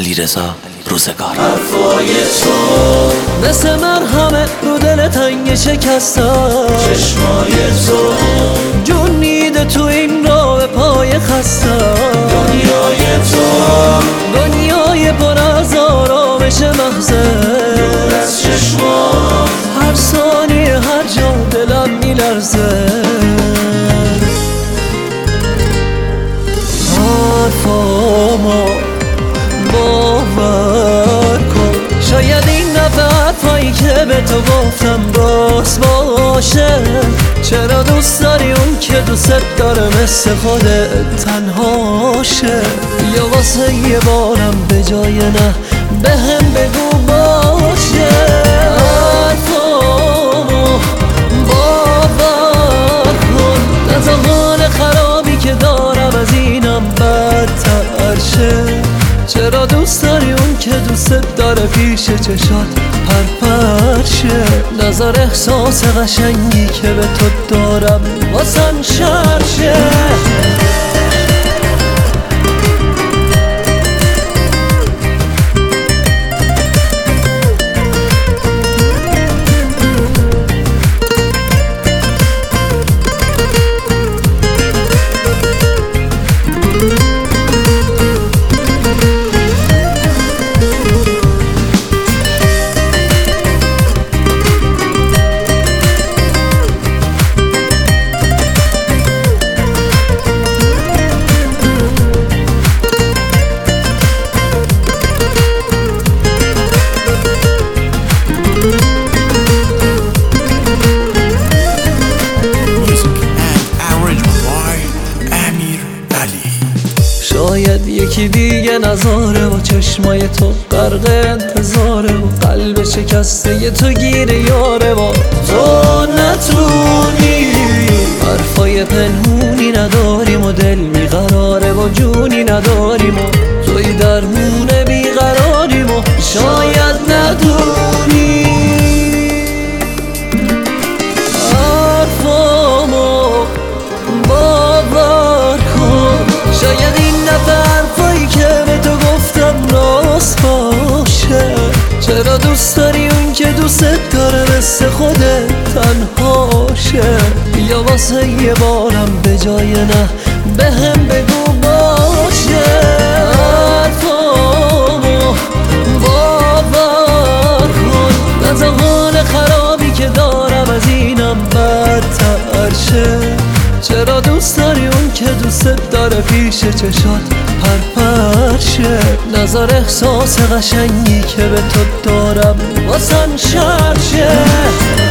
علیرضا روزگار. حرفای تو مثل مرهمه رو دل تنگ شکستم، چشمای تو جون میده تو این راه پای خستم. دنیای تو دنیای پر از آرامش محضه، دور از چشمات هر ثانیه هر جا دلم میلرزه. حرفامو باور کن، شاید این دفعه حرفایی که به تو گفتم راست باشه. چرا دوست داری اون که دوست داره مثل خودت تنهاشه؟ یا واسه یه بارم به جای نه به هم بگو باشه. حرفامو باور کن، نه تا حال خرابی که دارم از اینم بدتر شه. چرا دوست داری اون که دوست داره پیش چشات پرپر شه؟ نظر احساس قشنگی که به تو دارم واسم شر شه. شاید یکی دیگه نظاره و چشمای تو غرق انتظاره و قلب شکسته ی تو گیر یاره و تو نتونی. حرفای پنهونی نداریم و دل بیقراره و جونی نداریم و توی درمون بیقراریم و شاید ندونی. حرفامو باور کن، شاید این حرفایی که به تو گفتم راست باشه. چرا دوست داری اون که دوست داره مثل خودت تنهاشه؟ یا واسه یه بارم به جای نه به هم بگو باشه. حرفامو باور کن، نه تا حال خرابی که دارم از اینم بدتر شه. چرا دوست داری اون که دوست داره پیش چشات پرپر شه؟ نظر احساس قشنگی که به تو دارم واسم شر شه.